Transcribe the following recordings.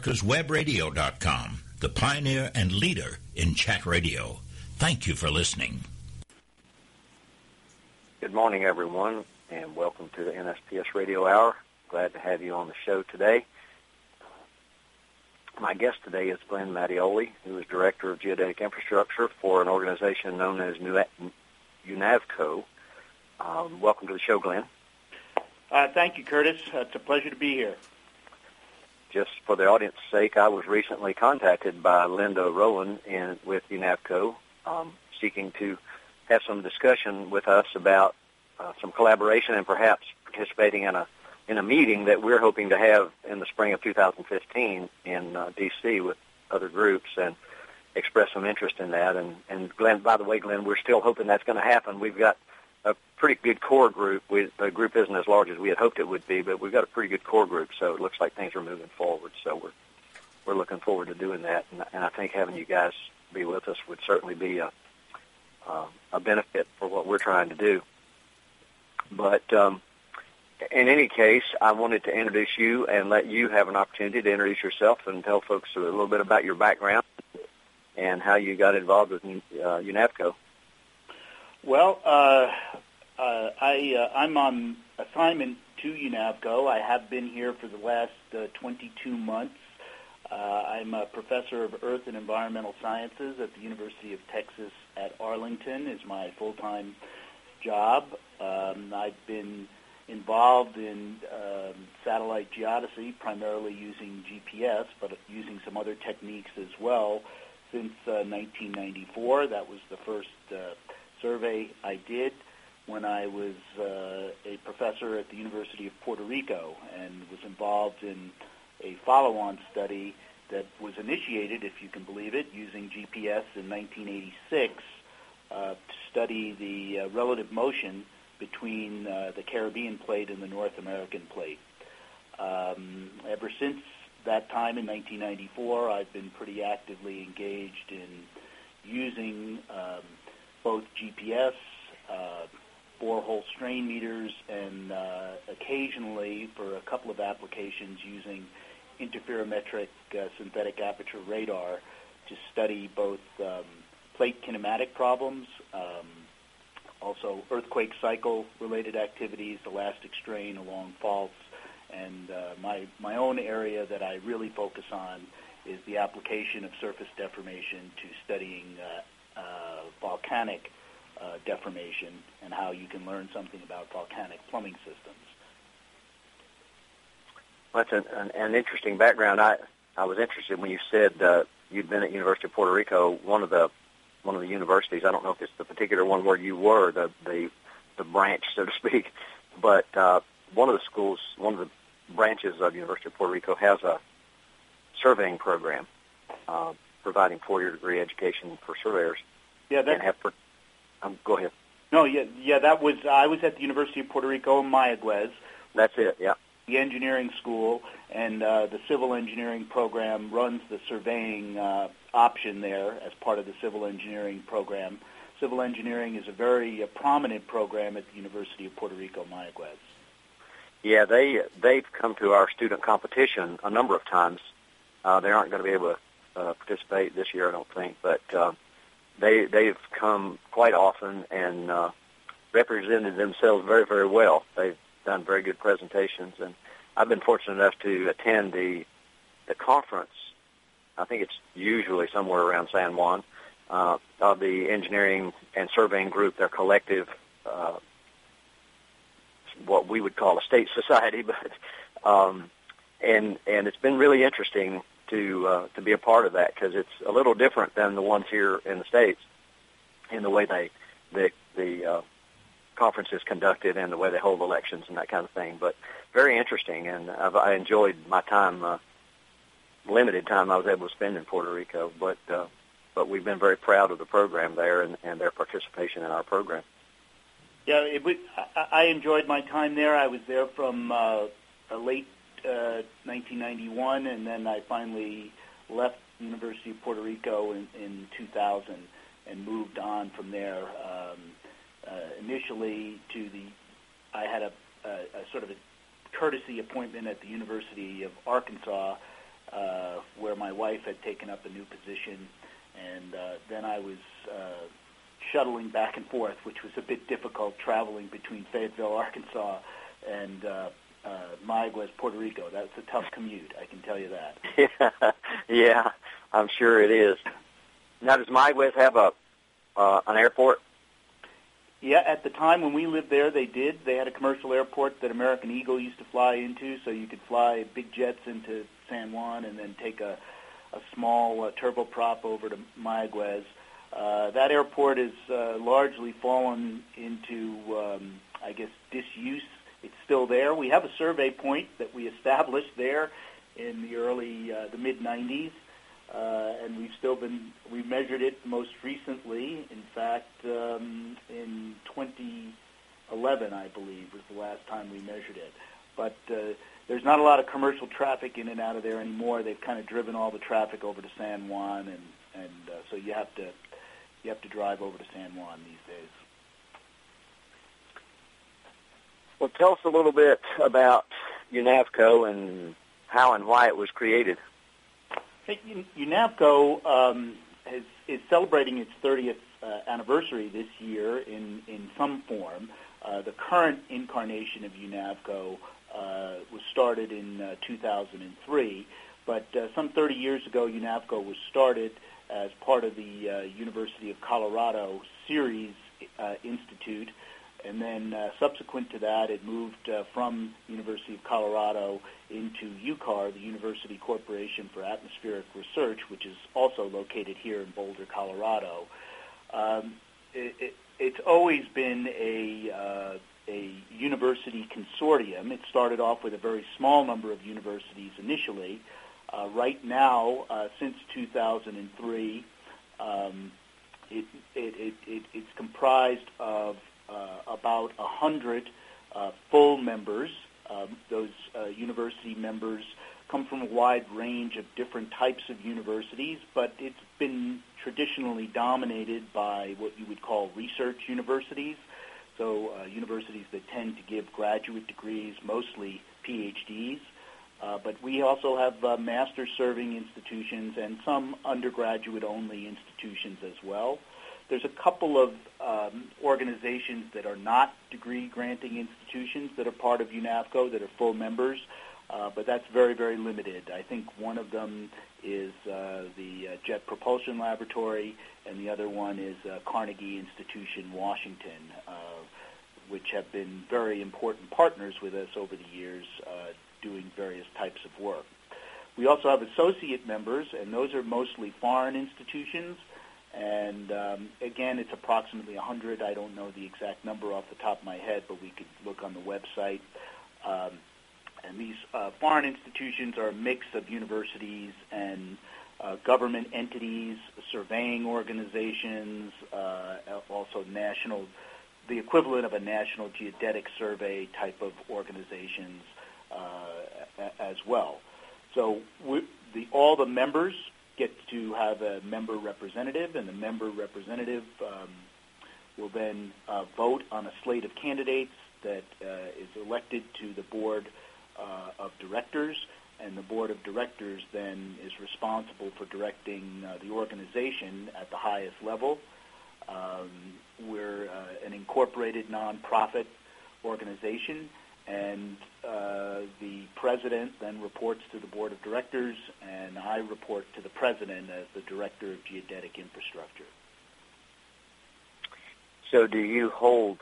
AmericasWebRadio.com, the pioneer and leader in chat radio. Thank you for listening. Good morning, everyone, and welcome to the NSPS Radio Hour. Glad to have you on the show today. My guest today is Glenn Mattioli, who is Director of Geodetic Infrastructure for an organization known as UNAVCO. Welcome to the show, Glenn. Thank you, Curtis. It's a pleasure to be here. Just for the audience's sake, I was recently contacted by Linda Rowland with UNAVCO, seeking to have some discussion with us about some collaboration and perhaps participating in a meeting that we're hoping to have in the spring of 2015 in D.C. with other groups, and express some interest in that. And Glenn, by the way, Glenn, we're still hoping that's going to happen. We've got a pretty good core group. The group isn't as large as we had hoped it would be, but we've got a pretty good core group, so it looks like things are moving forward. So we're looking forward to doing that, and I think having you guys be with us would certainly be a benefit for what we're trying to do. But in any case, I wanted to introduce you and let you have an opportunity to introduce yourself and tell folks a little bit about your background and how you got involved with UNAVCO. Well, I'm on assignment to UNAVCO. I have been here for the last 22 months. I'm a professor of Earth and Environmental Sciences at the University of Texas at Arlington is my full-time job. I've been involved in satellite geodesy, primarily using GPS, but using some other techniques as well, since 1994. That was the first survey I did when I was a professor at the University of Puerto Rico, and was involved in a follow-on study that was initiated, if you can believe it, using GPS in 1986 to study the relative motion between the Caribbean plate and the North American plate. Ever since that time in 1994, I've been pretty actively engaged in using both GPS, borehole strain meters, and occasionally for a couple of applications using interferometric synthetic aperture radar to study both plate kinematic problems, also earthquake cycle-related activities, elastic strain along faults, and my own area that I really focus on is the application of surface deformation to studying volcanic deformation and how you can learn something about volcanic plumbing systems. Well, that's an interesting background. I was interested when you said you'd been at University of Puerto Rico, one of the universities. I don't know if it's the particular one where you were, the branch, so to speak, but one of the schools, one of the branches of University of Puerto Rico has a surveying program providing four-year degree education for surveyors. Yeah, go ahead. No, yeah, that was. I was at the University of Puerto Rico in Mayaguez. That's it. Yeah. The engineering school and the civil engineering program runs the surveying option there as part of the civil engineering program. Civil engineering is a very prominent program at the University of Puerto Rico, Mayaguez. Yeah, they've come to our student competition a number of times. They aren't going to be able to participate this year, I don't think, but they've come quite often and represented themselves very, very well. They've done very good presentations, and I've been fortunate enough to attend the conference. I think it's usually somewhere around San Juan, of the engineering and surveying group, their collective, what we would call a state society, but and it's been really interesting to be a part of that, because it's a little different than the ones here in the States in the way the conference is conducted and the way they hold elections and that kind of thing. But very interesting, and I enjoyed my time, limited time I was able to spend in Puerto Rico. But we've been very proud of the program there and their participation in our program. Yeah, I enjoyed my time there. I was there from late 1991, and then I finally left the University of Puerto Rico in 2000 and moved on from there. Initially, I had a sort of a courtesy appointment at the University of Arkansas, where my wife had taken up a new position, and then I was shuttling back and forth, which was a bit difficult, traveling between Fayetteville, Arkansas, and Mayaguez, Puerto Rico. That's a tough commute, I can tell you that. Yeah, I'm sure it is. Now, does Mayaguez have an airport? Yeah, at the time when we lived there, they did. They had a commercial airport that American Eagle used to fly into, so you could fly big jets into San Juan and then take a small turboprop over to Mayaguez. That airport has largely fallen into, I guess, disuse. It's still there. We have a survey point that we established there in the mid-'90s, and we measured it most recently. In fact, in 2011, I believe, was the last time we measured it. But there's not a lot of commercial traffic in and out of there anymore. They've kind of driven all the traffic over to San Juan, and so you have to drive over to San Juan these days. Well, tell us a little bit about UNAVCO and how and why it was created. UNAVCO is celebrating its 30th anniversary this year in some form. The current incarnation of UNAVCO was started in 2003, but some 30 years ago, UNAVCO was started as part of the University of Colorado Series Institute, and then subsequent to that, it moved from University of Colorado into UCAR, the University Corporation for Atmospheric Research, which is also located here in Boulder, Colorado. It's always been a university consortium. It started off with a very small number of universities initially. Right now, since 2003, it's comprised of about 100 full members. Those university members come from a wide range of different types of universities, but it's been traditionally dominated by what you would call research universities. So universities that tend to give graduate degrees, mostly PhDs. But we also have master-serving institutions and some undergraduate-only institutions as well. There's a couple of organizations that are not degree-granting institutions that are part of UNAVCO that are full members, but that's very, very limited. I think one of them is the Jet Propulsion Laboratory, and the other one is Carnegie Institution, Washington, which have been very important partners with us over the years doing various types of work. We also have associate members, and those are mostly foreign institutions. And again, it's approximately 100. I don't know the exact number off the top of my head, but we could look on the website. And these foreign institutions are a mix of universities and government entities, surveying organizations, also the equivalent of a National Geodetic Survey type of organizations as well. So all the members get to have a member representative, and the member representative will then vote on a slate of candidates that is elected to the board of directors, and the board of directors then is responsible for directing the organization at the highest level. We're an incorporated nonprofit organization, and the president then reports to the board of directors, and I report to the president as the director of geodetic infrastructure. So do you hold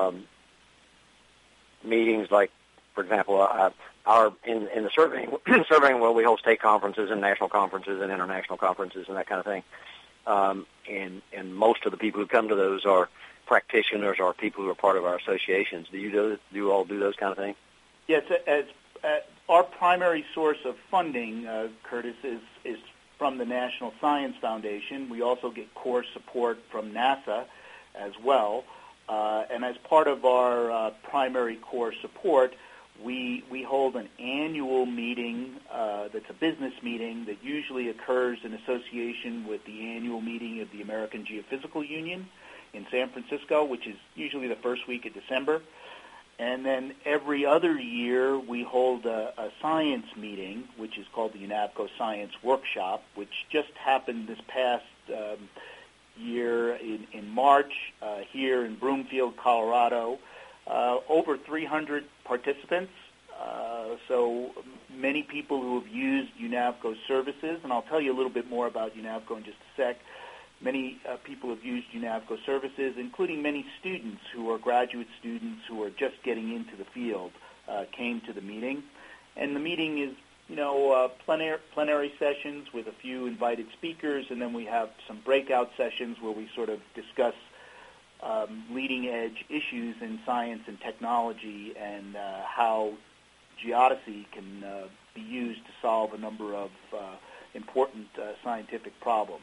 meetings like, for example, in the surveying world, we hold state conferences and national conferences and international conferences and that kind of thing. And most of the people who come to those are practitioners or people who are part of our associations. Do you all do those kind of things? Yes, as our primary source of funding, Curtis, is from the National Science Foundation. We also get core support from NASA as well. And as part of our primary core support, we hold an annual meeting that's a business meeting that usually occurs in association with the annual meeting of the American Geophysical Union in San Francisco, which is usually the first week of December. And then every other year we hold a science meeting, which is called the UNAVCO Science Workshop, which just happened this past year in March here in Broomfield, Colorado. Over 300 participants, so many people who have used UNAVCO services, and I'll tell you a little bit more about UNAVCO in just a sec. Many people have used UNAVCO services, including many students who are graduate students who are just getting into the field, came to the meeting. And the meeting is, plenary sessions with a few invited speakers, and then we have some breakout sessions where we sort of discuss leading-edge issues in science and technology and how geodesy can be used to solve a number of important scientific problems.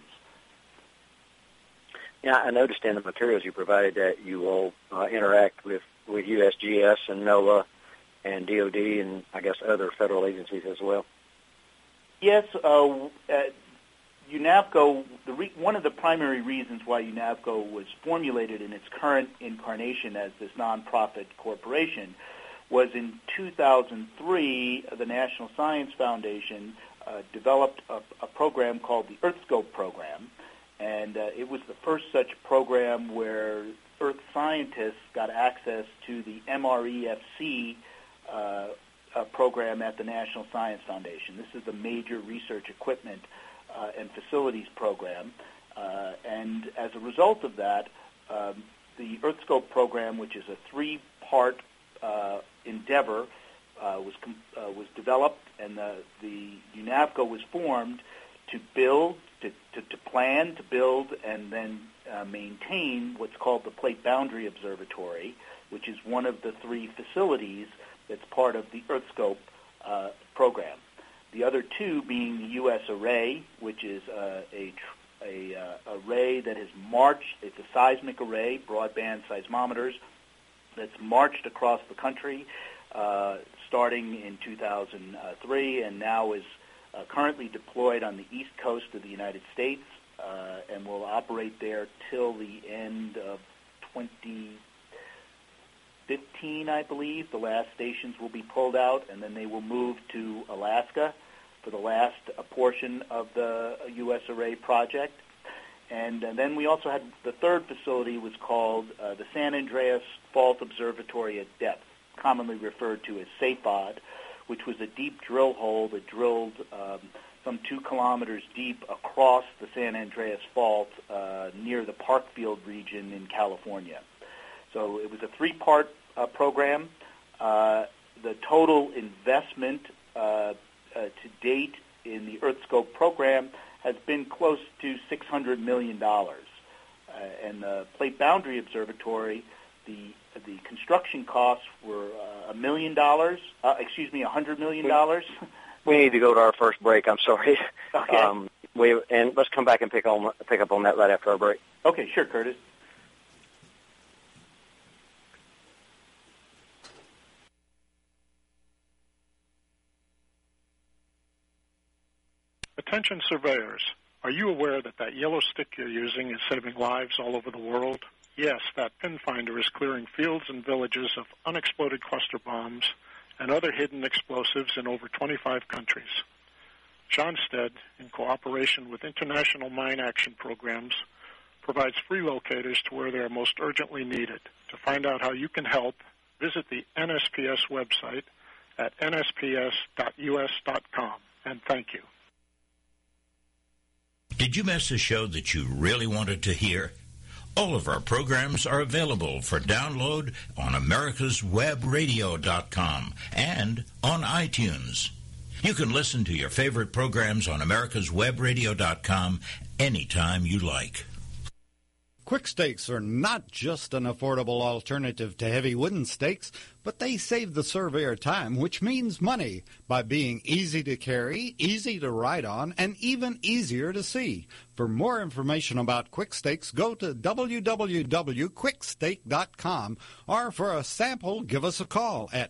Yeah, I noticed in the materials you provided that you will interact with USGS and NOAA and DOD and, I guess, other federal agencies as well. Yes, UNAVCO, one of the primary reasons why UNAVCO was formulated in its current incarnation as this nonprofit corporation was in 2003, the National Science Foundation developed a program called the EarthScope program, and it was the first such program where Earth scientists got access to the MREFC program at the National Science Foundation. This is the major research equipment and facilities program, and as a result of that, the EarthScope program, which is a three-part endeavor, was developed, and the UNAVCO was formed to build, to plan, to build, and then maintain what's called the Plate Boundary Observatory, which is one of the three facilities that's part of the EarthScope program. The other two being the U.S. Array, which is a array that has marched. It's a seismic array, broadband seismometers, that's marched across the country starting in 2003 and now is currently deployed on the east coast of the United States and will operate there till the end of 2015, I believe. The last stations will be pulled out, and then they will move to Alaska for the last portion of the U.S. Array project. And then we also had the third facility was called the San Andreas Fault Observatory at Depth, commonly referred to as SAFOD, which was a deep drill hole that drilled some 2 kilometers deep across the San Andreas Fault near the Parkfield region in California. So it was a 3-part program. The total investment to date in the EarthScope program has been close to $600 million. And the Plate Boundary Observatory, the construction costs were $100 million. We need to go to our first break. I'm sorry. Okay. And let's come back and pick up on that right after our break. Okay, sure, Curtis. Attention surveyors, are you aware that yellow stick you're using is saving lives all over the world? Yes, that pin finder is clearing fields and villages of unexploded cluster bombs and other hidden explosives in over 25 countries. Schonstedt, in cooperation with international mine action programs, provides free locators to where they are most urgently needed. To find out how you can help, visit the NSPS website at nsps.us.com, and thank you. Did you miss a show that you really wanted to hear? All of our programs are available for download on americaswebradio.com and on iTunes. You can listen to your favorite programs on americaswebradio.com anytime you like. Quick stakes are not just an affordable alternative to heavy wooden stakes, but they save the surveyor time, which means money, by being easy to carry, easy to ride on, and even easier to see. For more information about quick stakes, go to www.quickstake.com, or for a sample, give us a call at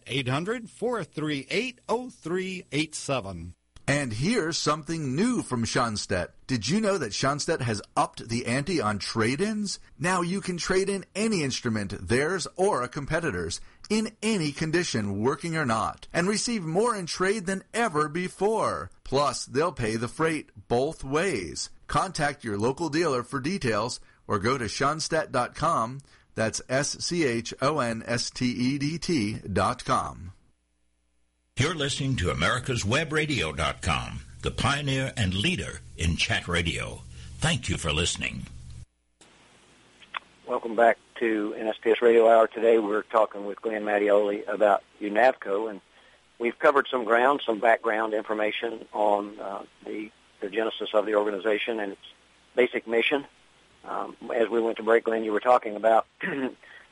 800-438-0387. And here's something new from Schonstedt. Did you know that Schonstedt has upped the ante on trade-ins? Now you can trade in any instrument, theirs or a competitor's, in any condition, working or not, and receive more in trade than ever before. Plus, they'll pay the freight both ways. Contact your local dealer for details or go to Schonstedt.com. That's SCHONSTEDT.com. You're listening to AmericasWebRadio.com, the pioneer and leader in chat radio. Thank you for listening. Welcome back to NSPS Radio Hour. Today we're talking with Glenn Mattioli about UNAVCO, and we've covered some ground, some background information on the genesis of the organization and its basic mission. As we went to break, Glenn, you were talking about I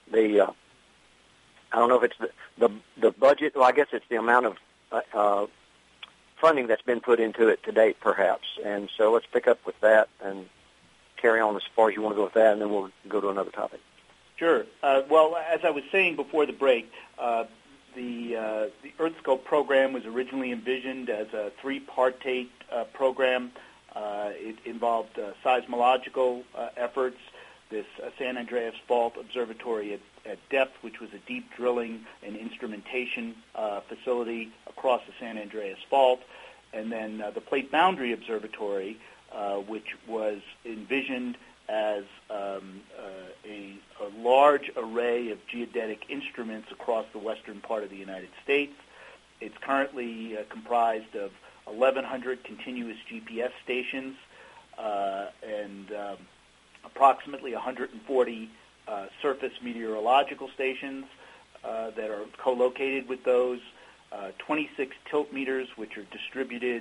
don't know if it's the budget. Well, I guess it's the amount of funding that's been put into it to date, perhaps. And so let's pick up with that and carry on as far as you want to go with that, and then we'll go to another topic. Sure. Well, as I was saying before the break, the EarthScope program was originally envisioned as a three-partate program. It involved seismological efforts, this San Andreas Fault Observatory at depth, which was a deep drilling and instrumentation facility across the San Andreas Fault, and then the Plate Boundary Observatory, which was envisioned as a large array of geodetic instruments across the western part of the United States. It's currently comprised of 1,100 continuous GPS stations and approximately 140 surface meteorological stations that are co-located with those, 26 tilt meters, which are distributed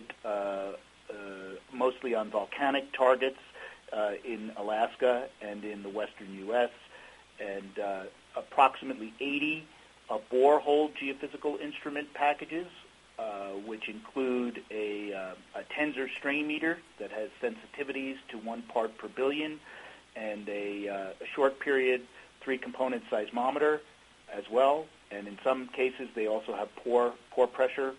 mostly on volcanic targets in Alaska and in the western U.S., and approximately 80 borehole geophysical instrument packages, which include a tensor strain meter that has sensitivities to 1 part per billion, and a short period 3-component seismometer as well. And in some cases, they also have pore pressure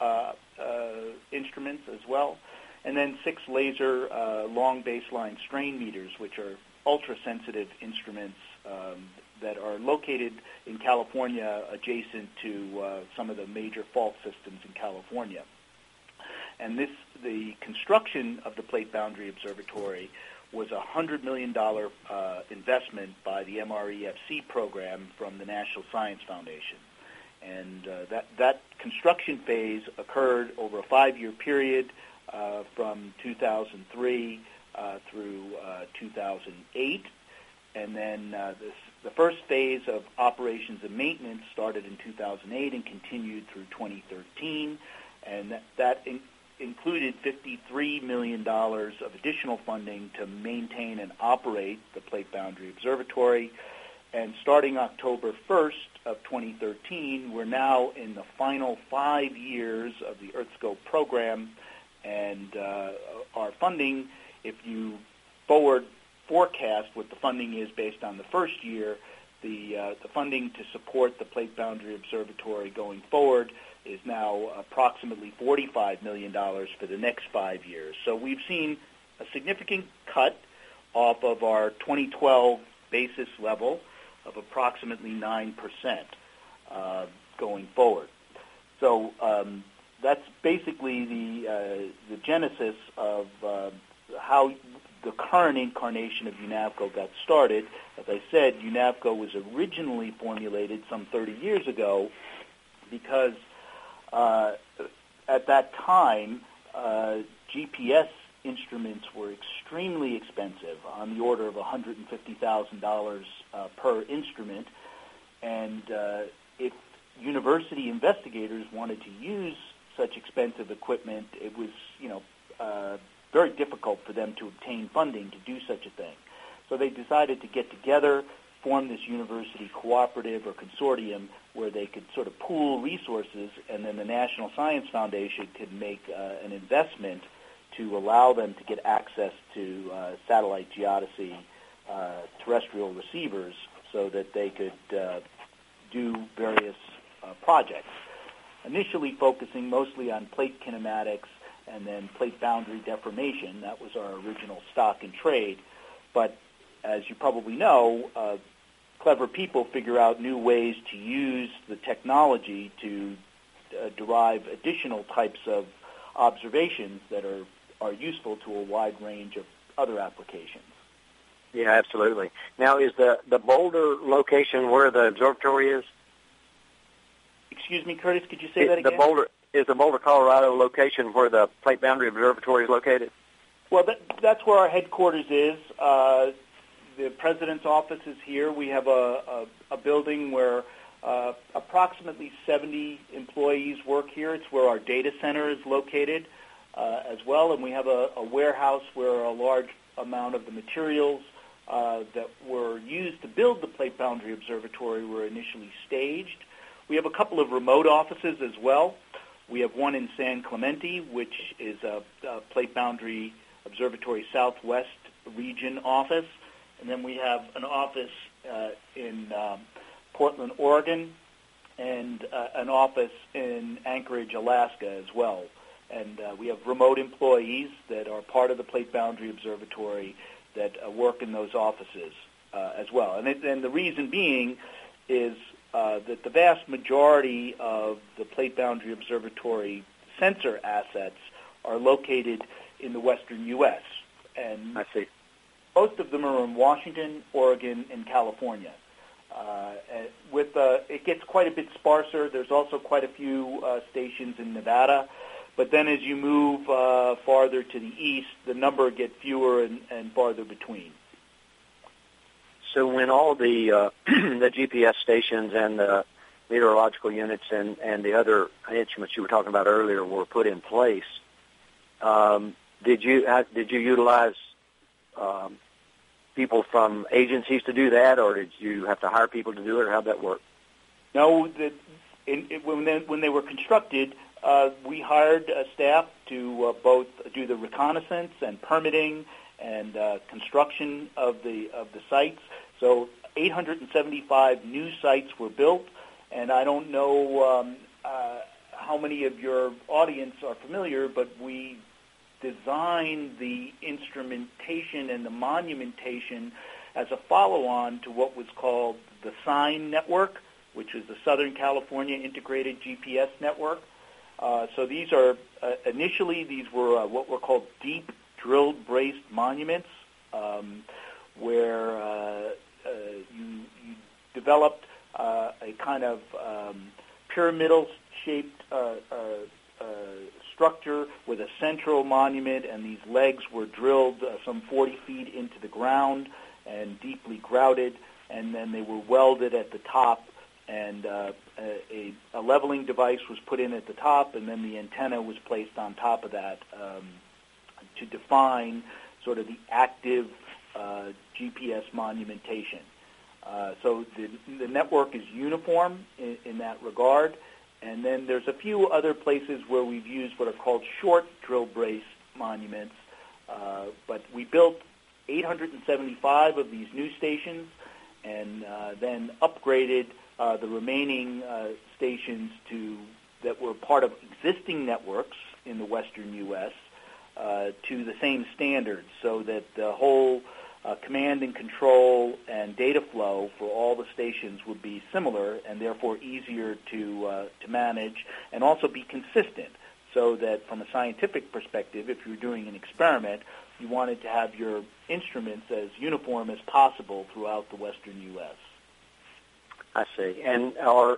instruments as well. And then 6 laser long baseline strain meters, which are ultra-sensitive instruments that are located in California adjacent to some of the major fault systems in California. And the construction of the Plate Boundary Observatory was a $100 million investment by the MREFC program from the National Science Foundation. And that construction phase occurred over a 5-year period from 2003 through 2008. And then the first phase of operations and maintenance started in 2008 and continued through 2013. And that included $53 million of additional funding to maintain and operate the Plate Boundary Observatory. And starting October 1st of 2013, we're now in the final 5 years of the EarthScope program. And our funding, if you forward forecast what the funding is based on the first year, the funding to support the Plate Boundary Observatory going forward is now approximately $45 million for the next 5 years. So we've seen a significant cut off of our 2012 basis level of approximately 9% going forward. So that's basically the genesis of how the current incarnation of UNAVCO got started. As I said, UNAVCO was originally formulated some 30 years ago because at that time, GPS instruments were extremely expensive, on the order of $150,000 per instrument, and if university investigators wanted to use such expensive equipment, it was, very difficult for them to obtain funding to do such a thing. So they decided to get together, form this university cooperative or consortium where they could sort of pool resources, and then the National Science Foundation could make an investment to allow them to get access to satellite geodesy terrestrial receivers so that they could do various projects, initially focusing mostly on plate kinematics and then plate boundary deformation. That was our original stock and trade. But as you probably know, clever people figure out new ways to use the technology to derive additional types of observations that are useful to a wide range of other applications. Yeah, absolutely. Now, is the Boulder location where the observatory is? Excuse me, Curtis, could you say that again? Is the Boulder, Colorado location where the Plate Boundary Observatory is located? Well, that's where our headquarters is. The President's office is here. We have a building where approximately 70 employees work here. It's where our data center is located as well, and we have a warehouse where a large amount of the materials that were used to build the Plate Boundary Observatory were initially staged. We have a couple of remote offices as well. We have one in San Clemente, which is a Plate Boundary Observatory Southwest region office. And then we have an office in Portland, Oregon, and an office in Anchorage, Alaska as well. And we have remote employees that are part of the Plate Boundary Observatory that work in those offices as well. And the reason being is that the vast majority of the Plate Boundary Observatory sensor assets are located in the western U.S. And I see. Most of them are in Washington, Oregon, and California. It gets quite a bit sparser. There's also quite a few stations in Nevada. But then as you move farther to the east, the number gets fewer and farther between. So when all the the GPS stations and the meteorological units and the other instruments you were talking about earlier were put in place, did you utilize people from agencies to do that, or did you have to hire people to do it, or how'd that work? No, when they were constructed, we hired staff to both do the reconnaissance and permitting and construction of the sites. So 875 new sites were built, and I don't know how many of your audience are familiar, but we designed the instrumentation and the monumentation as a follow-on to what was called the SIGN network, which is the Southern California Integrated GPS Network. So these are, initially these were what were called deep drilled braced monuments, where you developed a kind of pyramidal shaped structure with a central monument, and these legs were drilled some 40 feet into the ground and deeply grouted, and then they were welded at the top, and a leveling device was put in at the top, and then the antenna was placed on top of that to define sort of the active GPS monumentation. So the network is uniform in that regard. And then there's a few other places where we've used what are called short drill brace monuments. But we built 875 of these new stations and then upgraded the remaining stations that were part of existing networks in the western U.S. To the same standards, so that the whole command and control and data flow for all the stations would be similar and therefore easier to manage and also be consistent, so that from a scientific perspective, if you're doing an experiment, you wanted to have your instruments as uniform as possible throughout the western U.S. I see. And are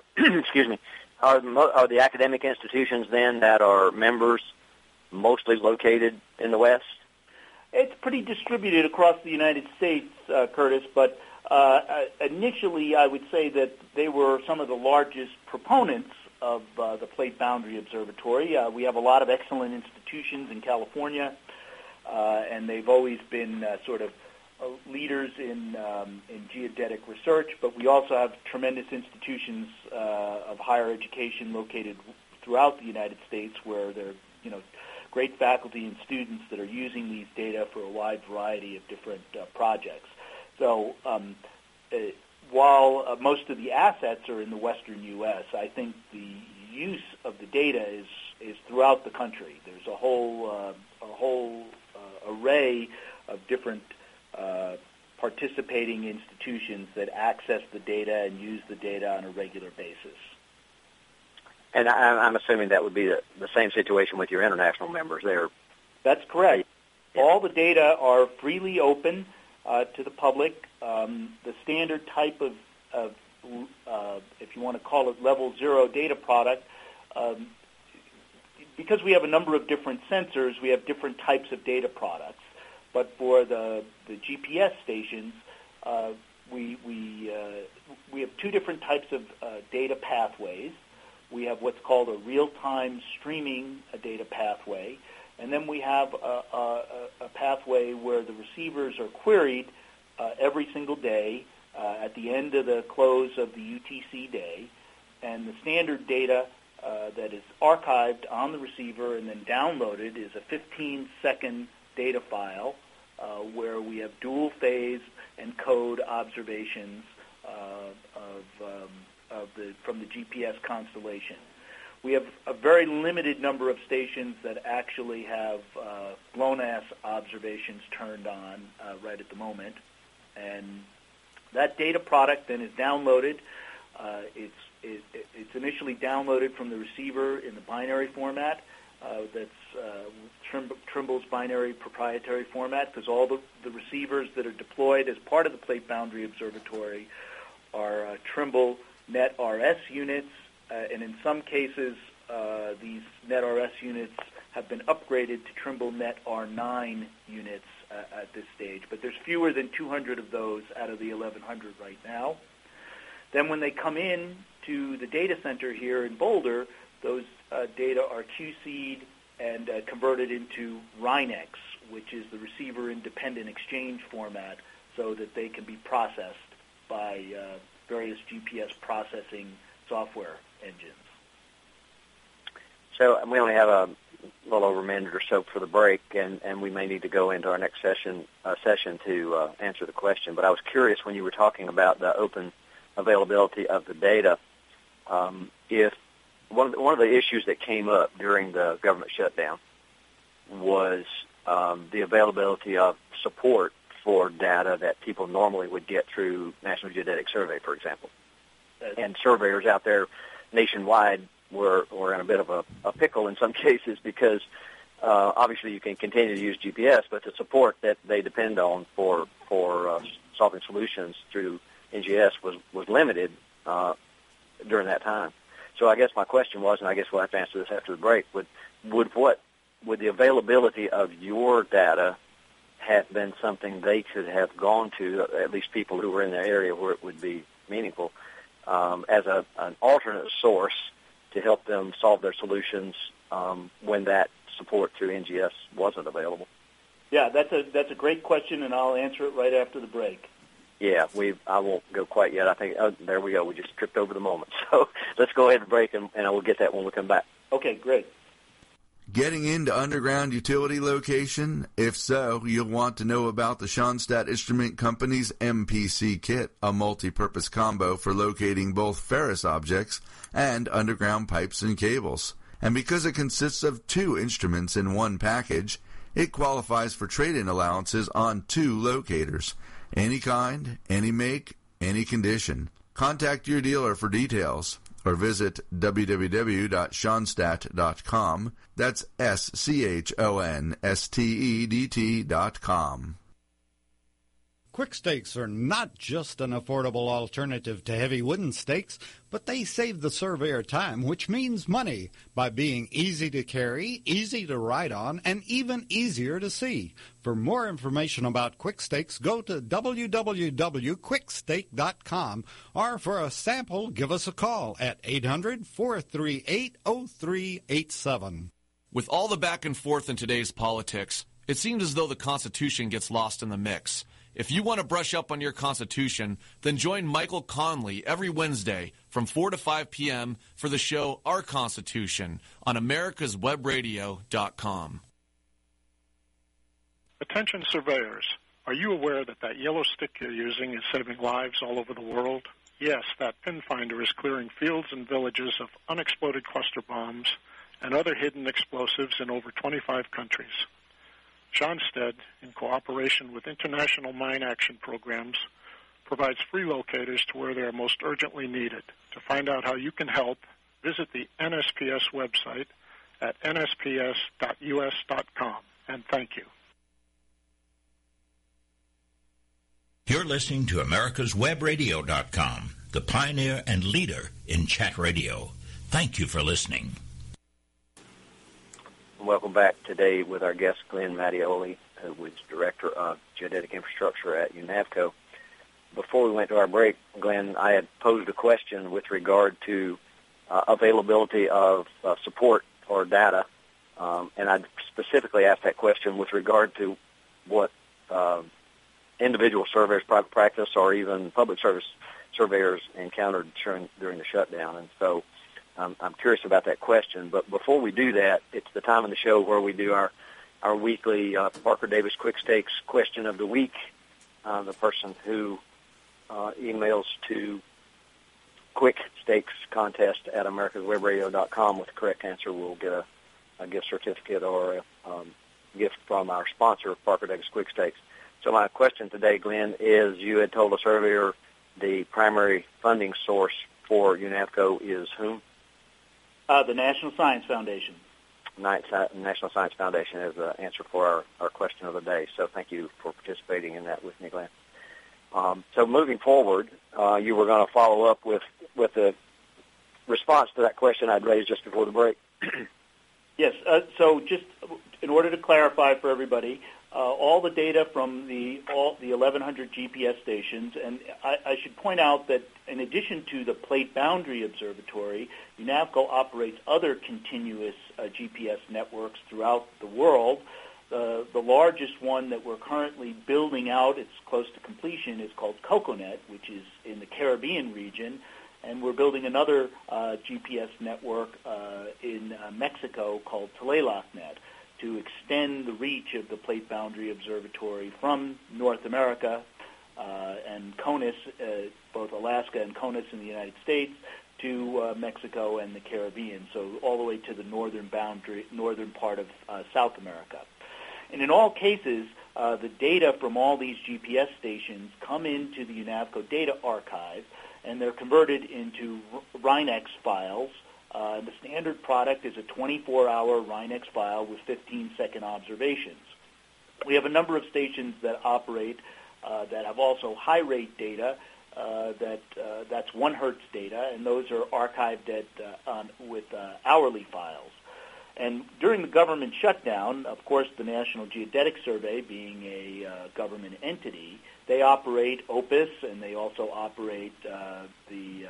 the academic institutions then that are members mostly located in the West? It's pretty distributed across the United States, Curtis, but initially I would say that they were some of the largest proponents of the Plate Boundary Observatory. We have a lot of excellent institutions in California, and they've always been sort of leaders in geodetic research, but we also have tremendous institutions of higher education located throughout the United States where they're, great faculty and students that are using these data for a wide variety of different projects. So while most of the assets are in the western U.S., I think the use of the data is throughout the country. There's a whole array of different participating institutions that access the data and use the data on a regular basis. And I'm assuming that would be the same situation with your international members there. That's correct. All the data are freely open to the public. The standard type of if you want to call it level 0 data product, because we have a number of different sensors, we have different types of data products. But for the GPS stations, we have two different types of data pathways. We have what's called a real-time streaming data pathway, and then we have a pathway where the receivers are queried every single day at the end of the close of the UTC day, and the standard data that is archived on the receiver and then downloaded is a 15-second data file where we have dual phase and code observations from the GPS constellation. We have a very limited number of stations that actually have GLONASS observations turned on right at the moment, and that data product then is downloaded. It's initially downloaded from the receiver in the binary format. That's Trimble's binary proprietary format, because all the receivers that are deployed as part of the Plate Boundary Observatory are Trimble NetRS units, and in some cases these NetRS units have been upgraded to Trimble NetR9 units at this stage, but there's fewer than 200 of those out of the 1,100 right now. Then when they come in to the data center here in Boulder, those data are QC'd and converted into RINEX, which is the Receiver Independent Exchange format, so that they can be processed by various GPS processing software engines. So we only have a little over a minute or so for the break, and we may need to go into our next session to answer the question. But I was curious when you were talking about the open availability of the data, if one of the issues that came up during the government shutdown was the availability of support for data that people normally would get through National Geodetic Survey, for example. And surveyors out there nationwide were in a bit of a pickle in some cases because obviously you can continue to use GPS, but the support that they depend on for solving solutions through NGS was limited during that time. So I guess my question was, and I guess we'll have to answer this after the break, would the availability of your data have been something they could have gone to, at least people who were in the area where it would be meaningful, as an alternate source to help them solve their solutions when that support through NGS wasn't available? Yeah, that's a great question, and I'll answer it right after the break. Yeah, I won't go quite yet. I think, there we go. We just tripped over the moment. So let's go ahead and break, and I will get that when we come back. Okay, great. Getting into underground utility location? If so, you'll want to know about the Schonstadt Instrument Company's MPC kit, a multi-purpose combo for locating both ferrous objects and underground pipes and cables. And because it consists of 2 instruments in one package, it qualifies for trade-in allowances on 2 locators. Any kind, any make, any condition. Contact your dealer for details or visit www.schonstadt.com. That's SCHONSTEDT.com. Quick stakes are not just an affordable alternative to heavy wooden stakes, but they save the surveyor time, which means money, by being easy to carry, easy to ride on, and even easier to see. For more information about quick stakes, go to www.quickstake.com, or for a sample, give us a call at 800-438-0387. With all the back and forth in today's politics, it seems as though the Constitution gets lost in the mix. If you want to brush up on your Constitution, then join Michael Conley every Wednesday from 4 to 5 p.m. for the show Our Constitution on americaswebradio.com. Attention surveyors, are you aware that yellow stick you're using is saving lives all over the world? Yes, that pin finder is clearing fields and villages of unexploded cluster bombs and other hidden explosives in over 25 countries. Schonstedt, in cooperation with International Mine Action Programs, provides free locators to where they are most urgently needed. To find out how you can help, visit the NSPS website at nsps.us.com. And thank you. You're listening to America'sWebRadio.com, the pioneer and leader in chat radio. Thank you for listening. Welcome back today with our guest, Glenn Mattioli, who is Director of Geodetic Infrastructure at UNAVCO. Before we went to our break, Glenn, I had posed a question with regard to availability of support for data, and I specifically asked that question with regard to what individual surveyors, private practice, or even public service surveyors encountered during the shutdown. And so I'm curious about that question. But before we do that, it's the time in the show where we do our weekly Parker Davis Quick Stakes question of the week. The person who emails to quickstakescontest@americaswebradio.com with the correct answer will get a gift certificate or a gift from our sponsor, Parker Davis Quick Stakes. So my question today, Glenn, is you had told us earlier the primary funding source for UNAVCO is whom? The National Science Foundation. National Science Foundation is the answer for our question of the day. So thank you for participating in that with me, Glenn. So moving forward, you were going to follow up with the response to that question I'd raised just before the break. Yes. So just in order to clarify for everybody, all the data from the 1,100 GPS stations, and I should point out that in addition to the Plate Boundary Observatory, UNAVCO operates other continuous GPS networks throughout the world. The largest one that we're currently building out, it's close to completion, is called COCONET, which is in the Caribbean region, and we're building another GPS network in Mexico called TLELACnet to extend the reach of the Plate Boundary Observatory from North America and CONUS, both Alaska and CONUS in the United States, to Mexico and the Caribbean, so all the way to the northern part of South America. And in all cases, the data from all these GPS stations come into the UNAVCO data archive, and they're converted into RINEX files. The standard product is a 24-hour RINEX file with 15-second observations. We have a number of stations that operate that have also high-rate data. That's 1 hertz data, and those are archived with hourly files. And during the government shutdown, of course, the National Geodetic Survey, being a government entity, they operate OPIS, and they also operate the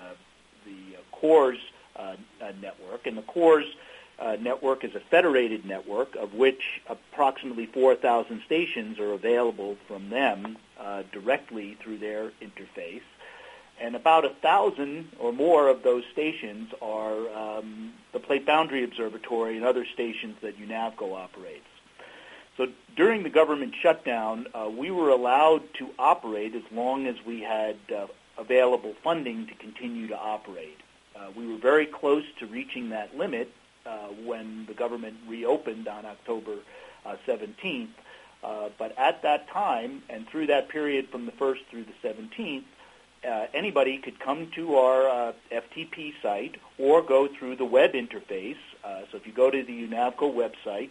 CORS network. And the CORS network is a federated network of which approximately 4,000 stations are available from them directly through their interface. And about 1,000 or more of those stations are the Plate Boundary Observatory and other stations that UNAVCO operates. So during the government shutdown, we were allowed to operate as long as we had available funding to continue to operate. We were very close to reaching that limit when the government reopened on October 17th. But at that time, and through that period from the 1st through the 17th, anybody could come to our FTP site or go through the web interface. So if you go to the UNAVCO website,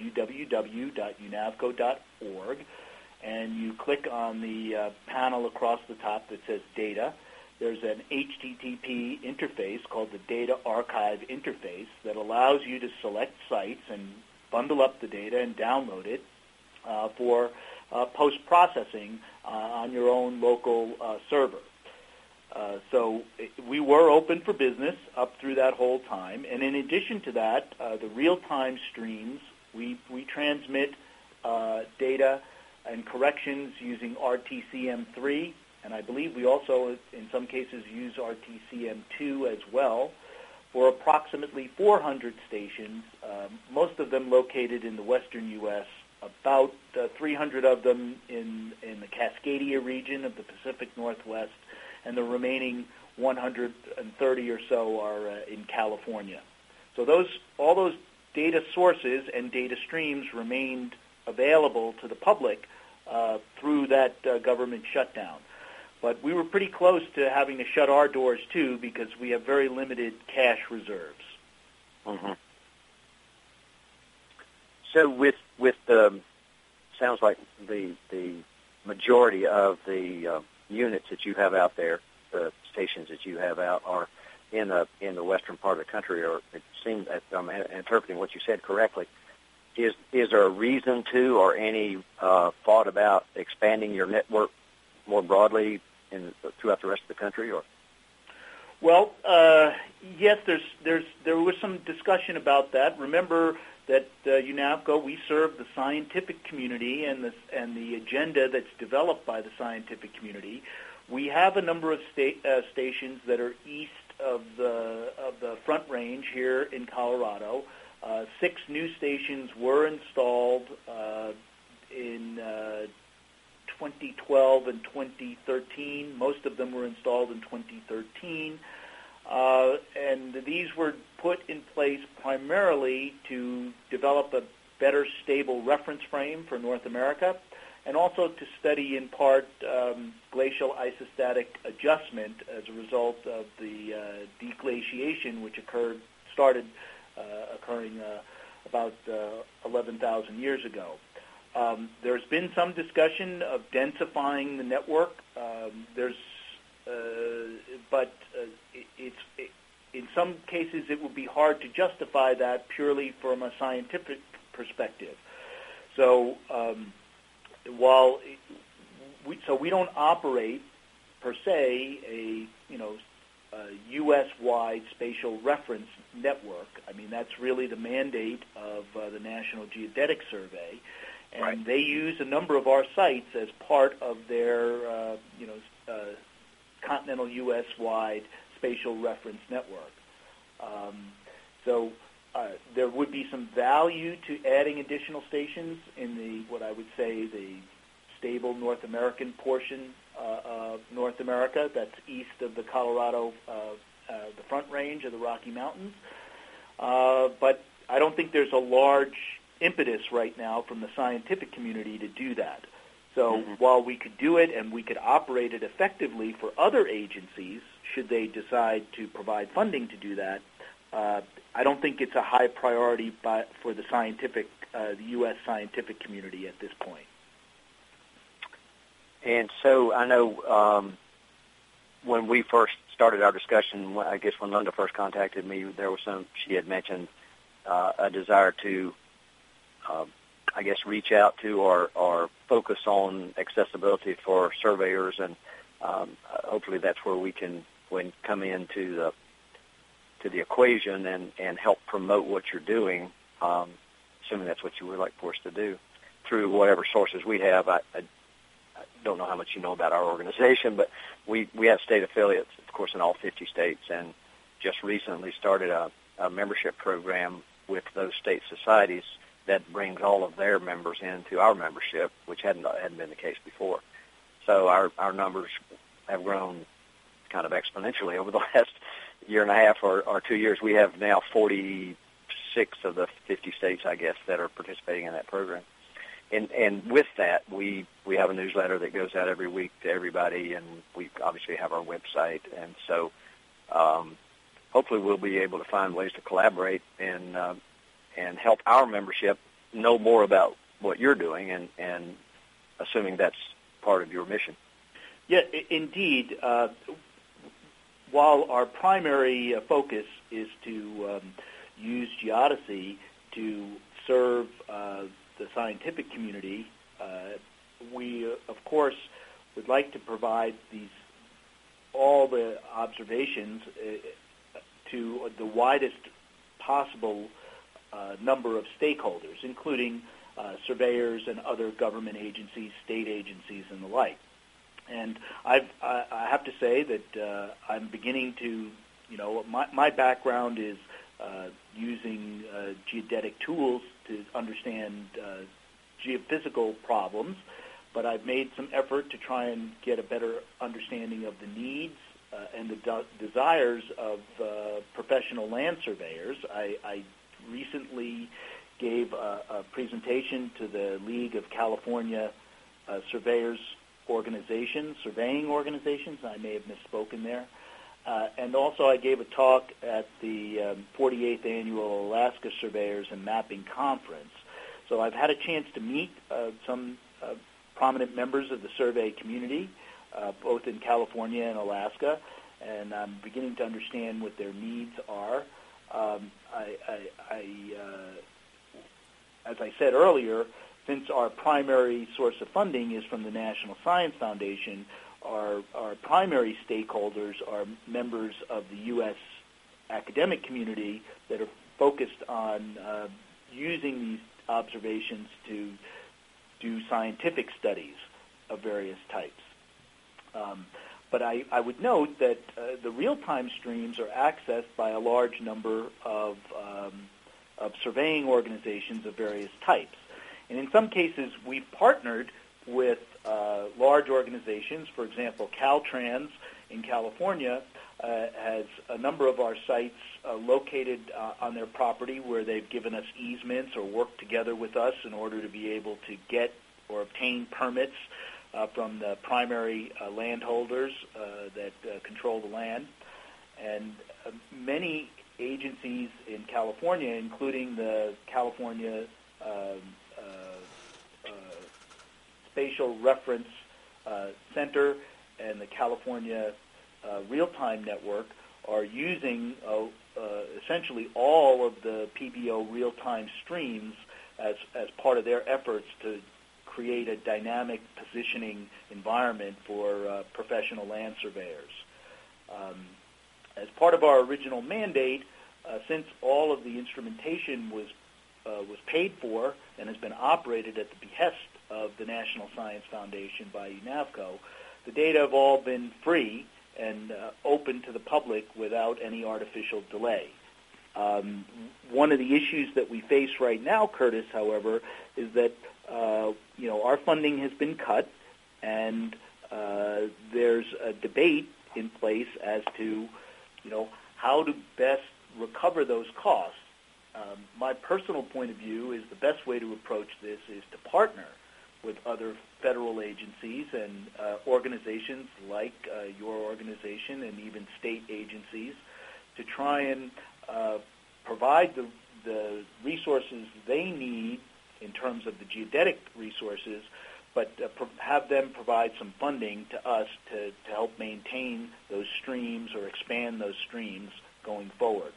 www.unavco.org, and you click on the panel across the top that says Data, there's an HTTP interface called the Data Archive Interface that allows you to select sites and bundle up the data and download it for post-processing on your own local server. So we were open for business up through that whole time. And in addition to that, the real-time streams, we transmit data and corrections using RTCM3, and I believe we also, in some cases, use RTCM2 as well, for approximately 400 stations, most of them located in the western U.S., about 300 of them in the Cascadia region of the Pacific Northwest, and the remaining 130 or so are in California. So all those data sources and data streams remained available to the public through that government shutdown. But we were pretty close to having to shut our doors, too, because we have very limited cash reserves. Mm-hmm. So with the, sounds like the majority of the units that you have out there, the stations that you have out, are in the western part of the country, or it seems, if I'm interpreting what you said correctly. Is there a reason to, or any thought about expanding your network more broadly throughout the rest of the country, or? Well, yes, there was some discussion about that. Remember that UNAVCO, we serve the scientific community and the agenda that's developed by the scientific community. We have a number of stations that are east of the Front Range here in Colorado. 6 new stations were installed in 2012 and 2013. Most of them were installed in 2013. And these were put in place primarily to develop a better stable reference frame for North America, and also to study in part glacial isostatic adjustment as a result of the deglaciation which started occurring about 11,000 years ago. There's been some discussion of densifying the network. In some cases it would be hard to justify that purely from a scientific perspective. So we don't operate per se a U.S.-wide spatial reference network. I mean, that's really the mandate of the National Geodetic Survey, and right. They use a number of our sites as part of their continental U.S.-wide spatial reference network. There would be some value to adding additional stations in what I would say the stable North American portion of North America that's east of the Colorado, the Front Range of the Rocky Mountains. But I don't think there's a large impetus right now from the scientific community to do that. So while we could do it and we could operate it effectively for other agencies, should they decide to provide funding to do that, I don't think it's a high priority for the U.S. scientific community at this point. And so I know when we first started our discussion, I guess when Linda first contacted me, she had mentioned a desire to, I guess, reach out to or focus on accessibility for surveyors, and hopefully that's where we can come into the equation and help promote what you're doing, assuming that's what you would like for us to do, through whatever sources we have. I don't know how much you know about our organization, but we have state affiliates, of course, in all 50 states, and just recently started a membership program with those state societies that brings all of their members into our membership, which hadn't been the case before. So our numbers have grown kind of exponentially over the last year and a half or 2 years. We have now 46 of the 50 states, I guess, that are participating in that program. And with that, we have a newsletter that goes out every week to everybody, and we obviously have our website. And so hopefully we'll be able to find ways to collaborate and help our membership know more about what you're doing, and assuming that's part of your mission. Yeah, indeed. While our primary focus is to use geodesy to serve the scientific community, we, of course, would like to provide all the observations to the widest possible number of stakeholders, including surveyors and other government agencies, state agencies, and the like. And I have to say that I'm beginning to, my background is using geodetic tools to understand geophysical problems, but I've made some effort to try and get a better understanding of the needs and the desires of professional land surveyors. I recently gave a presentation to the League of California Surveying Organizations. I may have misspoken there. And also I gave a talk at the 48th Annual Alaska Surveyors and Mapping Conference. So I've had a chance to meet some prominent members of the survey community, both in California and Alaska, and I'm beginning to understand what their needs are. As I said earlier, since our primary source of funding is from the National Science Foundation, our primary stakeholders are members of the U.S. academic community that are focused on using these observations to do scientific studies of various types. But I would note that the real-time streams are accessed by a large number of surveying organizations of various types. And in some cases, we've partnered with large organizations. For example, Caltrans in California has a number of our sites located on their property where they've given us easements or worked together with us in order to be able to get or obtain permits from the primary landholders that control the land. And many agencies in California, including the California Spatial Reference Center and the California Real-Time Network, are using essentially all of the PBO real-time streams as part of their efforts to create a dynamic positioning environment for professional land surveyors. As part of our original mandate, since all of the instrumentation was paid for and has been operated at the behest of the National Science Foundation by UNAVCO, the data have all been free and open to the public without any artificial delay. One of the issues that we face right now, Curtis, however, is that our funding has been cut, and there's a debate in place as to how to best recover those costs. My personal point of view is the best way to approach this is to partner with other federal agencies and organizations like your organization and even state agencies to try and provide the resources they need in terms of the geodetic resources, but have them provide some funding to us to help maintain those streams or expand those streams going forward.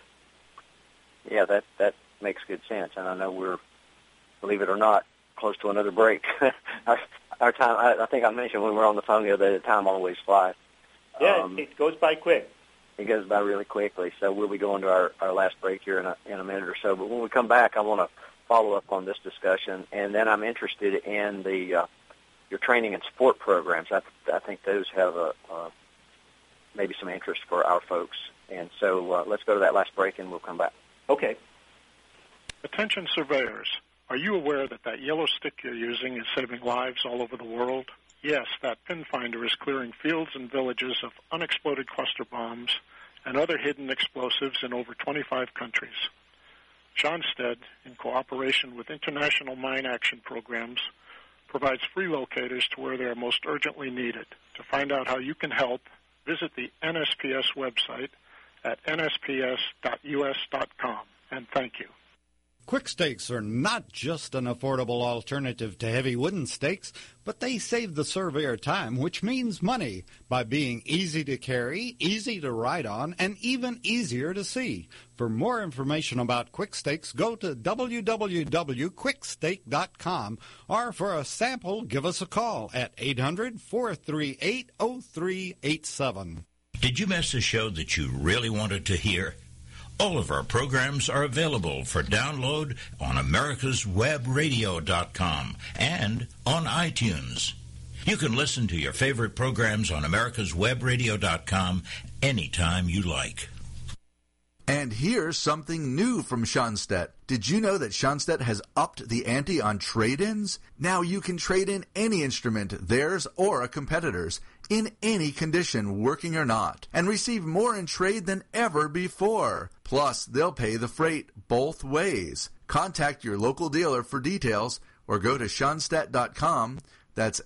Yeah, that makes good sense, and I know we're, believe it or not, close to another break. Our time, I think I mentioned when we were on the phone the other day, the time always flies. Yeah, it goes by quick. It goes by really quickly, so we'll be going to our last break here in a minute or so. But when we come back, I want to follow up on this discussion, and then I'm interested in your training and support programs. I think those have maybe some interest for our folks. And so let's go to that last break, and we'll come back. Okay. Attention surveyors. Are you aware that yellow stick you're using is saving lives all over the world? Yes, that pin finder is clearing fields and villages of unexploded cluster bombs and other hidden explosives in over 25 countries. Schonstedt, in cooperation with international mine action programs, provides free locators to where they are most urgently needed. To find out how you can help, visit the NSPS website at nsps.us.com. And thank you. Quick stakes are not just an affordable alternative to heavy wooden stakes, but they save the surveyor time, which means money, by being easy to carry, easy to ride on, and even easier to see. For more information about quick stakes, go to www.quickstake.com, or for a sample, give us a call at 800-438-0387. Did you miss a show that you really wanted to hear? All of our programs are available for download on americaswebradio.com and on iTunes. You can listen to your favorite programs on americaswebradio.com anytime you like. And here's something new from Schonstedt. Did you know that Schonstedt has upped the ante on trade-ins? Now you can trade in any instrument, theirs or a competitor's, in any condition, working or not, and receive more in trade than ever before. Plus, they'll pay the freight both ways. Contact your local dealer for details or go to Schonstedt.com. That's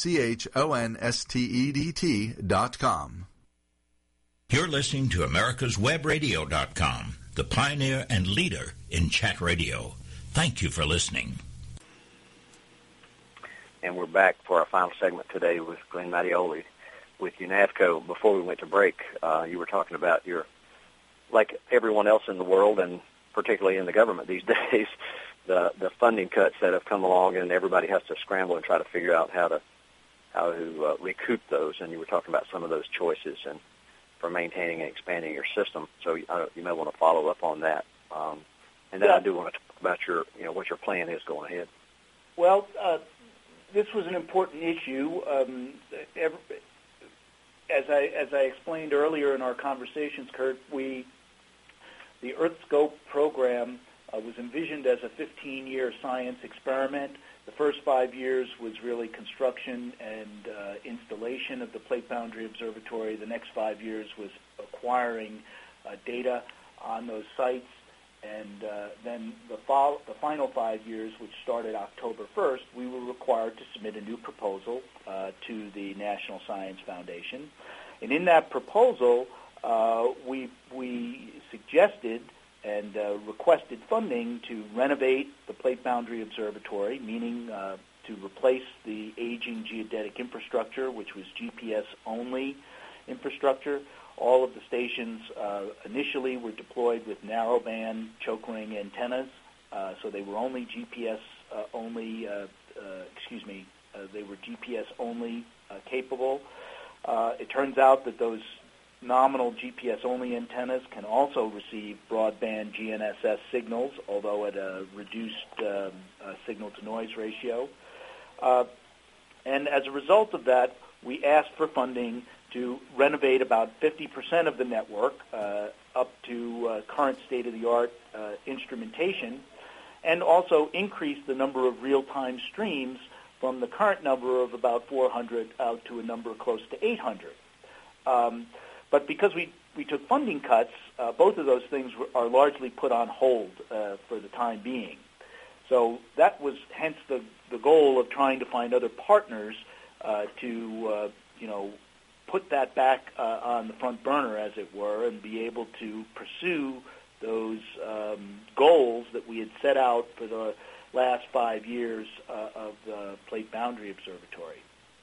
SCHONSTEDT.com. You're listening to America'sWebRadio.com, the pioneer and leader in chat radio. Thank you for listening. And we're back for our final segment today with Glenn Mattioli with UNAVCO. Before we went to break, you were talking about like everyone else in the world, and particularly in the government these days, the funding cuts that have come along, and everybody has to scramble and try to figure out how to recoup those. And you were talking about some of those choices and for maintaining and expanding your system. So you may want to follow up on that. And then I do want to talk about what your plan is going ahead. Well, this was an important issue. As I explained earlier in our conversations, Kurt, the EarthScope program was envisioned as a 15-year science experiment. The first 5 years was really construction and installation of the Plate Boundary Observatory. The next 5 years was acquiring data on those sites. And then the final 5 years, which started October 1st, we were required to submit a new proposal to the National Science Foundation. And in that proposal, we suggested and requested funding to renovate the Plate Boundary Observatory, meaning to replace the aging geodetic infrastructure, which was GPS-only infrastructure. All of the stations initially were deployed with narrowband choke ring antennas, so they were only GPS only. They were GPS only capable. It turns out that those nominal GPS-only antennas can also receive broadband GNSS signals, although at a reduced signal-to-noise ratio. And as a result of that, we asked for funding to renovate about 50% of the network up to current state-of-the-art instrumentation, and also increase the number of real-time streams from the current number of about 400 out to a number close to 800. But because we took funding cuts, both of those things are largely put on hold for the time being. So that was hence the goal of trying to find other partners to put that back on the front burner, as it were, and be able to pursue those goals that we had set out for the last 5 years of the Plate Boundary Observatory.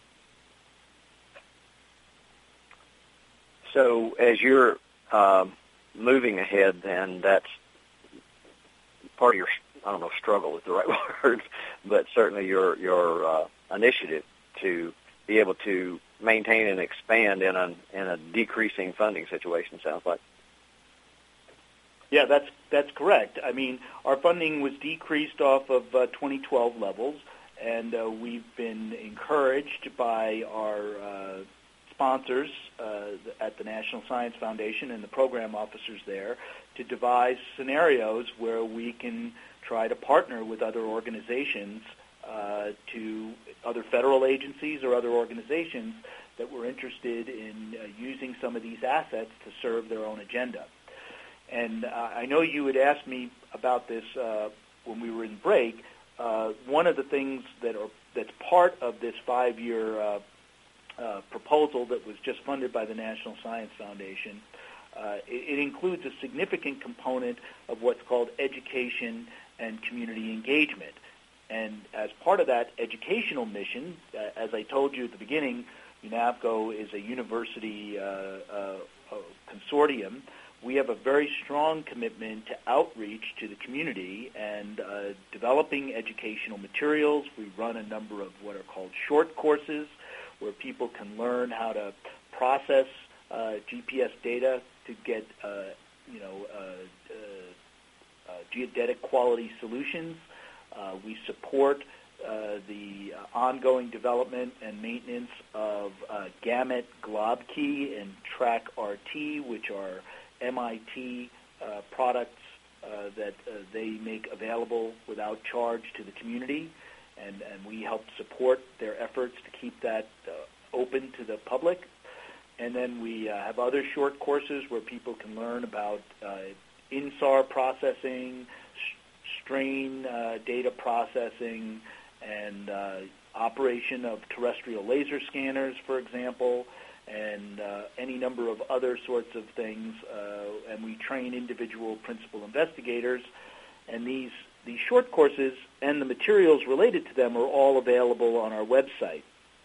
So as you're moving ahead, then that's part of your, I don't know if struggle is the right word, but certainly your initiative to be able to maintain and expand in a decreasing funding situation, sounds like. Yeah, that's correct. I mean, our funding was decreased off of 2012 levels, and we've been encouraged by our sponsors at the National Science Foundation and the program officers there to devise scenarios where we can try to partner with other organizations, to other federal agencies or other organizations that were interested in using some of these assets to serve their own agenda. And I know you had asked me about this when we were in break. One of the things that's part of this 5-year proposal that was just funded by the National Science Foundation, it includes a significant component of what's called education and community engagement. And as part of that educational mission, as I told you at the beginning, UNAVCO is a university consortium. We have a very strong commitment to outreach to the community and developing educational materials. We run a number of what are called short courses where people can learn how to process GPS data to get geodetic quality solutions. We support the ongoing development and maintenance of Gamut GlobKey and Track RT, which are MIT products that they make available without charge to the community, and we help support their efforts to keep that open to the public. And then we have other short courses where people can learn about INSAR processing, strain data processing, and operation of terrestrial laser scanners, for example, and any number of other sorts of things. And we train individual principal investigators. And these short courses and the materials related to them are all available on our website.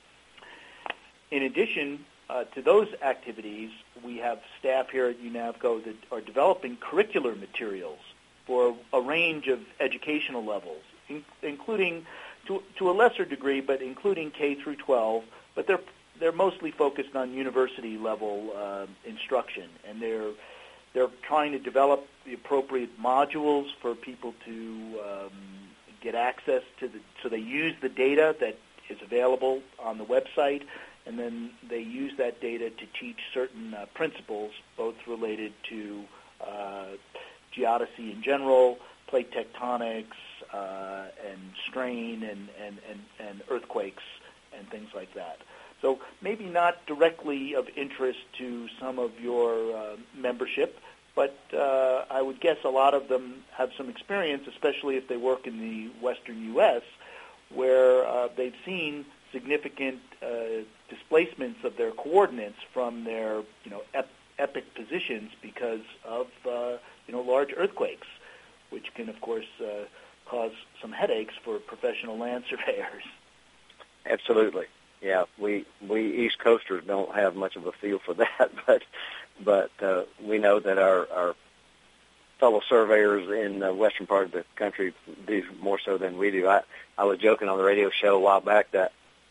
In addition to those activities, we have staff here at UNAVCO that are developing curricular materials for a range of educational levels, including, to a lesser degree, but including K through 12, but they're mostly focused on university level instruction, and they're trying to develop the appropriate modules for people to get access to so they use the data that is available on the website, and then they use that data to teach certain principles, both related to geodesy in general, plate tectonics, and strain, and earthquakes, and things like that. So maybe not directly of interest to some of your membership, but I would guess a lot of them have some experience, especially if they work in the western U.S., where they've seen significant displacements of their coordinates from their epic positions because of large earthquakes, which can, of course, cause some headaches for professional land surveyors. Absolutely. Yeah, we East Coasters don't have much of a feel for that, but we know that our fellow surveyors in the western part of the country do more so than we do. I was joking on the radio show a while back that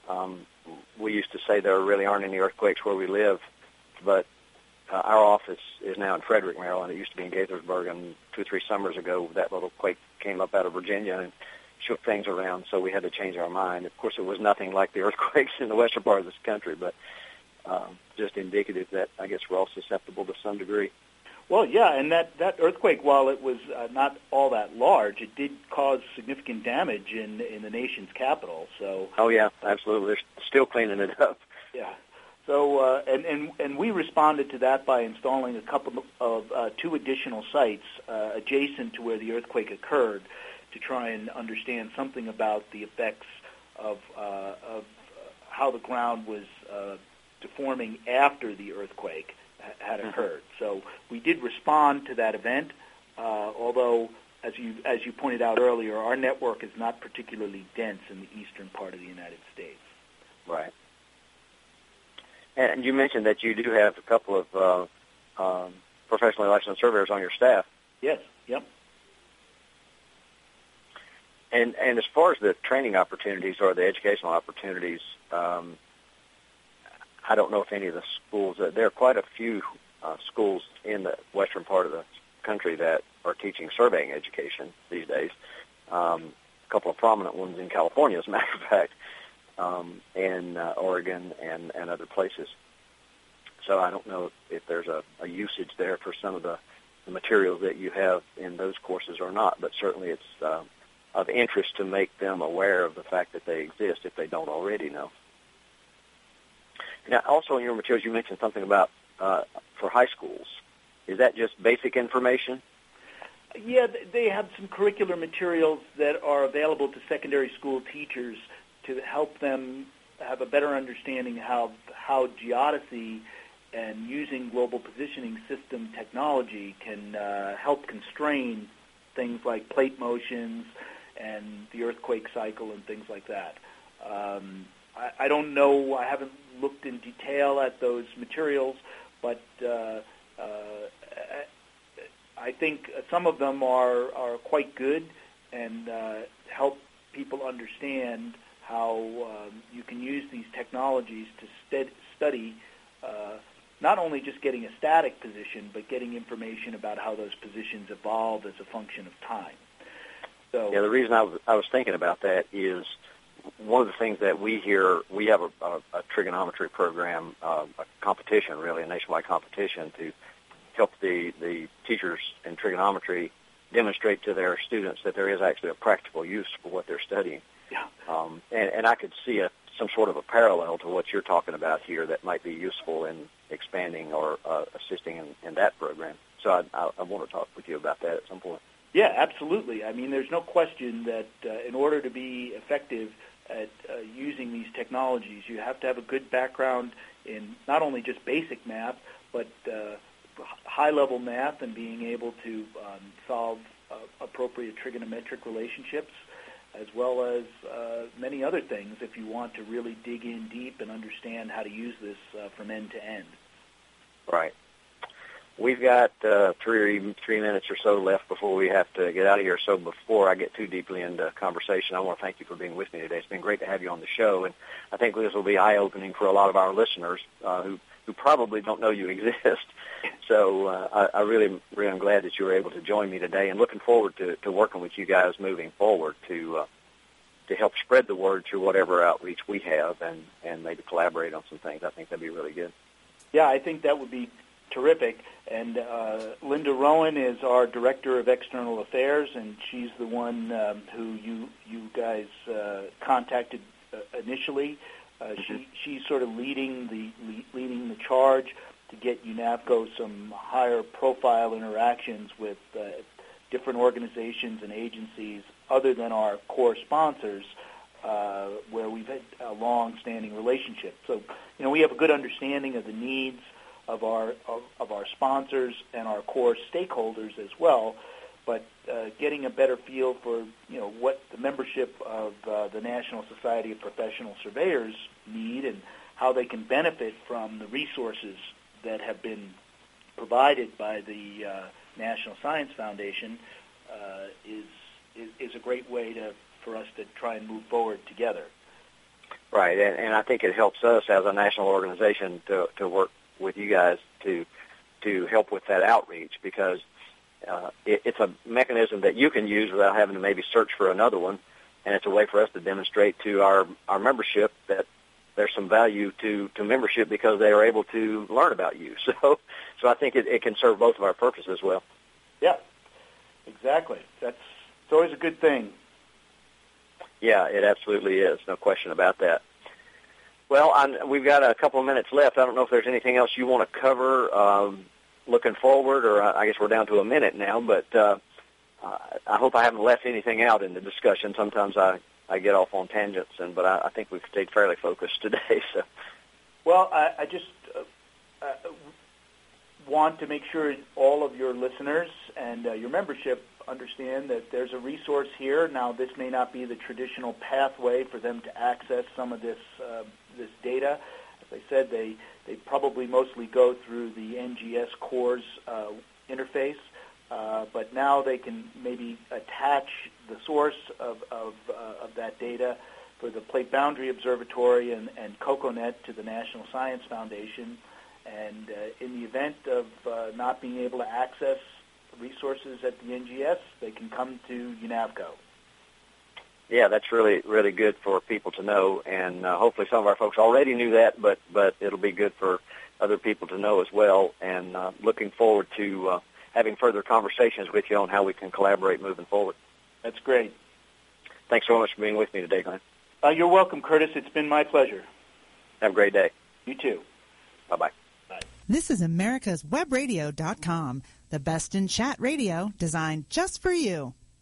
we used to say there really aren't any earthquakes where we live, but our office is now in Frederick, Maryland. It used to be in Gaithersburg, and 2 or 3 summers ago that little quake came up out of Virginia and shook things around, so we had to change our mind. Of course, it was nothing like the earthquakes in the western part of this country, but just indicative that I guess we're all susceptible to some degree. Well, yeah, and that earthquake, while it was not all that large, it did cause significant damage in the nation's capital. So. Oh yeah, absolutely. They're still cleaning it up. Yeah. So and we responded to that by installing a couple of 2 additional sites adjacent to where the earthquake occurred to try and understand something about the effects of how the ground was deforming after the earthquake had occurred. So we did respond to that event, although, as you pointed out earlier, our network is not particularly dense in the eastern part of the United States. Right. And you mentioned that you do have a couple of professionally licensed surveyors on your staff. Yes. Yep. And as far as the training opportunities or the educational opportunities, I don't know if any of the schools, there are quite a few schools in the western part of the country that are teaching surveying education these days. A couple of prominent ones in California, as a matter of fact, and Oregon and other places. So I don't know if there's a usage there for some of the materials that you have in those courses or not, but certainly it's of interest to make them aware of the fact that they exist if they don't already know. Now, also in your materials, you mentioned something about for high schools. Is that just basic information? Yeah, they have some curricular materials that are available to secondary school teachers to help them have a better understanding how geodesy and using global positioning system technology can help constrain things like plate motions and the earthquake cycle and things like that. I don't know. I haven't looked in detail at those materials, but I think some of them are quite good and help people understand how you can use these technologies to study not only just getting a static position, but getting information about how those positions evolve as a function of time. So, yeah, the reason I was thinking about that is one of the things that we hear, we have a trigonometry program, a competition, really, a nationwide competition to help the teachers in trigonometry demonstrate to their students that there is actually a practical use for what they're studying. Yeah. And I could see some sort of a parallel to what you're talking about here that might be useful in expanding or assisting in that program. So I want to talk with you about that at some point. Yeah, absolutely. I mean, there's no question that in order to be effective at using these technologies, you have to have a good background in not only just basic math, but high-level math and being able to solve appropriate trigonometric relationships, as well as many other things if you want to really dig in deep and understand how to use this from end to end. Right. We've got 3 minutes or so left before we have to get out of here. So before I get too deeply into conversation, I want to thank you for being with me today. It's been great to have you on the show, and I think this will be eye-opening for a lot of our listeners who probably don't know you exist. So I really am glad that you were able to join me today, and looking forward to working with you guys moving forward to help spread the word through whatever outreach we have, and maybe collaborate on some things. I think that'd be really good. Yeah, I think that would be terrific. And Linda Rowan is our Director of External Affairs, and she's the one who you guys contacted initially. She's sort of leading the charge to get UNAVCO some higher profile interactions with different organizations and agencies other than our core sponsors, where we've had a long-standing relationship. So, we have a good understanding of the needs of our sponsors and our core stakeholders as well, but getting a better feel for what the membership of the National Society of Professional Surveyors need and how they can benefit from the resources that have been provided by the National Science Foundation is a great way for us to try and move forward together. Right, and I think it helps us as a national organization to work with you guys to help with that outreach, because it's a mechanism that you can use without having to maybe search for another one, and it's a way for us to demonstrate to our membership that there's some value to membership because they are able to learn about you. So I think it can serve both of our purposes as well. Yeah, exactly. It's always a good thing. Yeah, it absolutely is. No question about that. Well, we've got a couple of minutes left. I don't know if there's anything else you want to cover looking forward, or I guess we're down to a minute now, but I hope I haven't left anything out in the discussion. Sometimes I get off on tangents, but I think we've stayed fairly focused today. So, well, I just want to make sure all of your listeners and your membership understand that there's a resource here. Now, this may not be the traditional pathway for them to access some of this data. As I said, they probably mostly go through the NGS cores interface, but now they can maybe attach the source of that data for the Plate Boundary Observatory and COCONET to the National Science Foundation. And in the event of not being able to access resources at the NGS, they can come to UNAVCO. Yeah, that's really, really good for people to know, and hopefully some of our folks already knew that, but it'll be good for other people to know as well, and looking forward to having further conversations with you on how we can collaborate moving forward. That's great. Thanks so much for being with me today, Glenn. You're welcome, Curtis. It's been my pleasure. Have a great day. You too. Bye-bye. Bye. This is AmericasWebRadio.com, the best in chat radio designed just for you.